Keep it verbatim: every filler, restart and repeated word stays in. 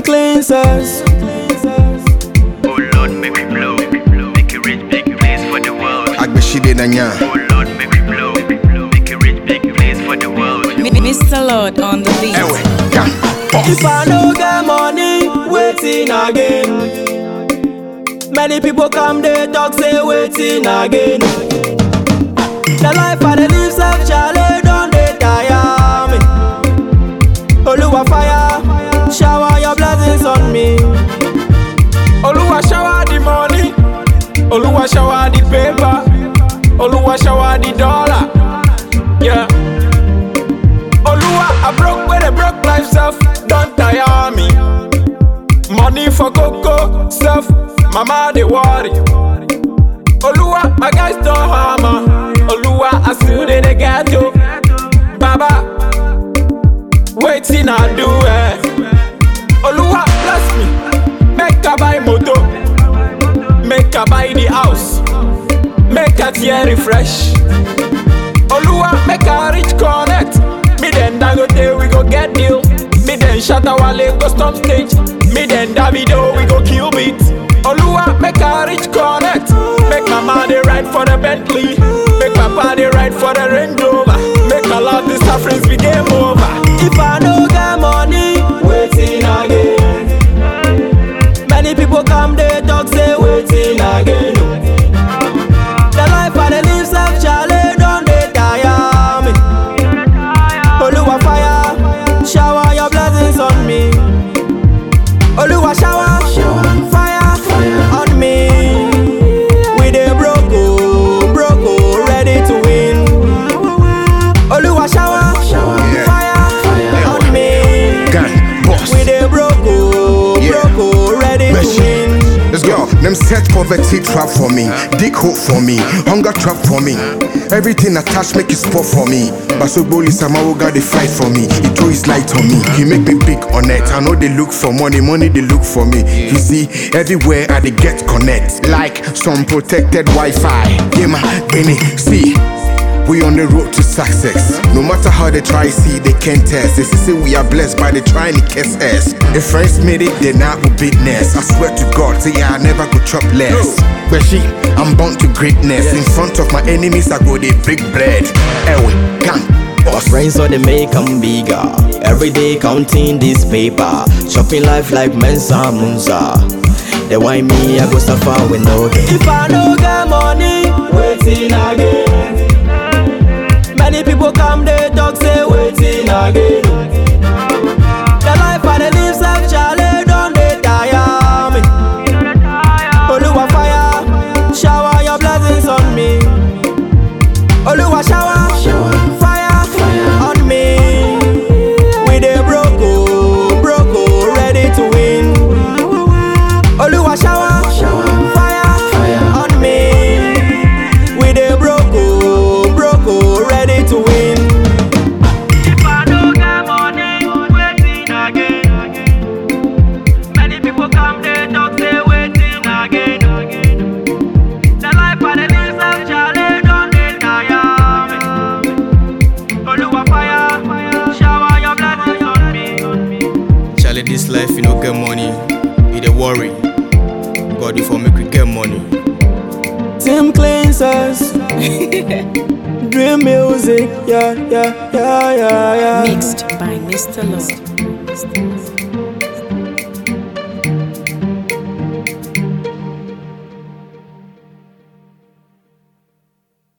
Tim cleansers. Oh Lord, make me blow. Make it rich, big place for the world. Agbeshide Nanya. Oh Lord, make me blow. Make it rich, big place for the world. Mister Lord on the beat. Ewe, gang, boss. If I no get money, waiting again. Many people come, they talk, say waiting again. The life I dey live, self Charlie, don't they tire me. Oluwa fire, shower your blessings on me. Oluwa shower the money, Oluwa shower the paper, Oluwa shower the dollar. Yeah. Oluwa, I broke with a broke life self, don't tire me. Money for cocoa, self, mama they worry. Oluwa, my guys don't hammer. Oluwa, I still they they get you. Baba, waiting I do it. Oluwa, bless me. Make a buy moto, make a buy the house, make a tear refresh. Oluwa, make a rich connect. Me then Dangote, we go get deal. Me then Shatta Wale go stop stage. Me then Davido, we go kill beat. Oluwa, make a rich connect. Make mama they ride for the Bentley. Make papa they ride for the Range Rover. Make a lot the sufferings be game over. If I no get money, waiting again. Many people come, they talk, say waiting again. The life I dey live, self Charlie, don't they tire me. Oluwa fire, shower your blessings on me. Oluwa shower, fire, on me. We dey broke, oh, broke, oh, ready to win. Oluwa shower, fire, on me. Gang, boss. We dey broke, oh, Yeah. broke, oh, ready to win. Let's go. Them set poverty trap for me, dig hope for me, hunger trap for me. Everything attached make it spot for me. But so Boli Samawoga they fight for me. He throw his light on me. He make me big on it. I know they look for money, money they look for me. You see, everywhere I they get connect. Like some protected Wi-Fi. Yeah, man, Benny, see. We on the road to success. No matter how they try, see they can't test. They say we are blessed by the trying to kiss us. If friends made it, then I will business. I swear to God, say I never could chop less. But she, I'm born to greatness. In front of my enemies, I go the big bread. Ewe, gang, boss. Friends so they make them bigger. Every day counting this paper. Shopping life like Mensa Munza. They want me, I go suffer with no gain. If I no get money, waiting again. Many people come, they talk, say waiting again. The life I dey live, self Charlie, don't they tire me. Oluwa fire, shower your blessings on me. Oluwa shower, fire, on me. We dey broke, oh, broke, oh, ready to win. Oluwa shower, fire, on me. We dey broke, oh, broke, oh, ready to win. If I don't get money, waiting again. Many people come, they talk, say waiting again. The life I dey live, self Charlie, don't they tire me. Oluwa fire, shower your blessings on me. Charlie, this life you no get money, you dey worry. God if I make we get money. Tim cleansers. Dream music, yeah, yeah, yeah, yeah, yeah. Mixed by Mister Lord.